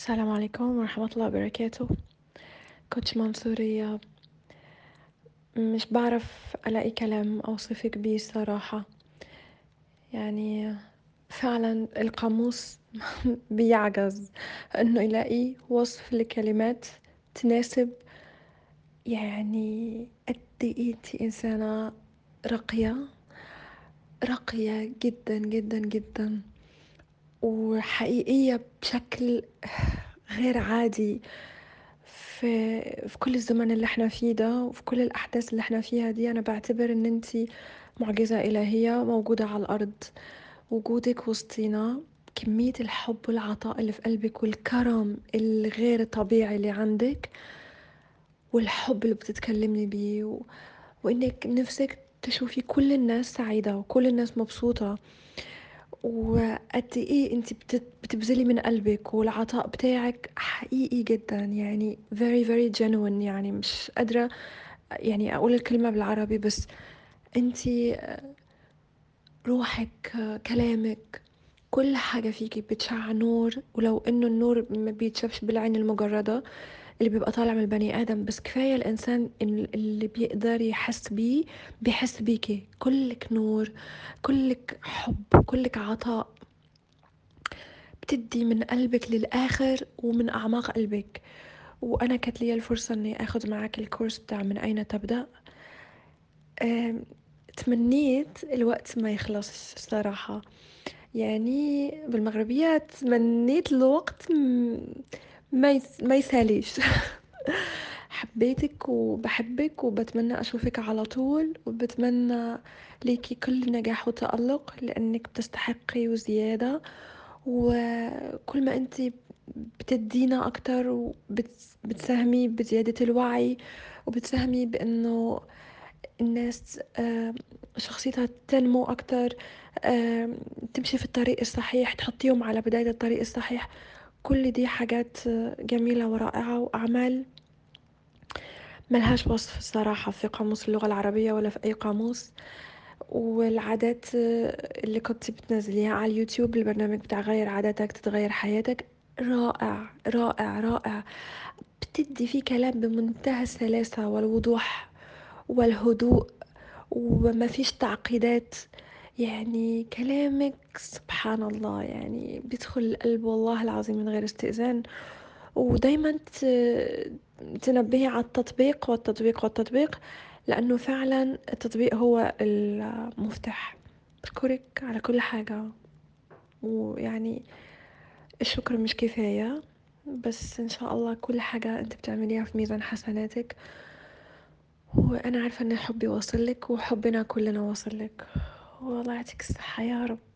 السلام عليكم ورحمة الله وبركاته. كوتش منصورية. مش بعرف ألاقي كلام أوصفك بيه الصراحة. يعني فعلا القاموس بيعجز أنه يلاقي وصف لكلمات تناسب. يعني قد إيه انتي إنسانة راقية، راقية جدا جدا جدا، وحقيقية بشكل غير عادي. في كل الزمن اللي احنا فيه ده، وفي كل الأحداث اللي احنا فيها دي، أنا بعتبر إن انتي معجزة إلهية موجودة على الأرض. وجودك وسطينا، كمية الحب والعطاء اللي في قلبك والكرم الغير طبيعي اللي عندك، والحب اللي بتتكلمني بيه وإنك نفسك تشوفي كل الناس سعيدة وكل الناس مبسوطة، وقد ايه انت بتبذلي من قلبك، والعطاء بتاعك حقيقي جدا، يعني very very genuine. يعني مش قادرة يعني اقول الكلمة بالعربي، بس انت روحك، كلامك، كل حاجة فيكي بتشع نور. ولو انه النور ما بيتشافش بالعين المجردة اللي بيبقى طالع من البني آدم، بس كفاية الإنسان اللي بيقدر يحس بيه، بيحس بيكي. كلك نور، كلك حب، كلك عطاء، بتدي من قلبك للآخر ومن أعماق قلبك. وأنا كانت لي الفرصة أني أخذ معك الكورس بتاع من أين تبدأ. تمنيت الوقت ما يخلص الصراحة. يعني بالمغربية تمنيت الوقت ما يساليش. حبيتك وبحبك وبتمنى أشوفك على طول، وبتمنى ليكي كل نجاح وتألق، لأنك بتستحقي وزيادة. وكل ما أنت بتدينا أكتر وبتساهمي بزيادة الوعي، وبتساهمي بأنه الناس شخصيتها تنمو أكتر، تمشي في الطريق الصحيح، تحطيهم على بداية الطريق الصحيح. كل دي حاجات جميلة ورائعة، وأعمال ملهاش وصف الصراحة في قاموس اللغة العربية ولا في أي قاموس. والعادات اللي كنت بتنزليها على اليوتيوب، البرنامج بتاع غير عاداتك تتغير حياتك، رائع رائع رائع. بتدي فيه كلام بمنتهى السلاسة والوضوح والهدوء، وما فيش تعقيدات. يعني كلامك سبحان الله، يعني بيدخل القلب والله العظيم من غير استئذان. ودايما تنبهي على التطبيق والتطبيق والتطبيق، لأنه فعلا التطبيق هو المفتاح. بشكرك على كل حاجة. ويعني الشكر مش كفاية، بس إن شاء الله كل حاجة أنت بتعمليها في ميزان حسناتك. وأنا عارفة إن حبي واصل لك، وحبنا كلنا واصل لك. والله يعطيك الصحة يا رب.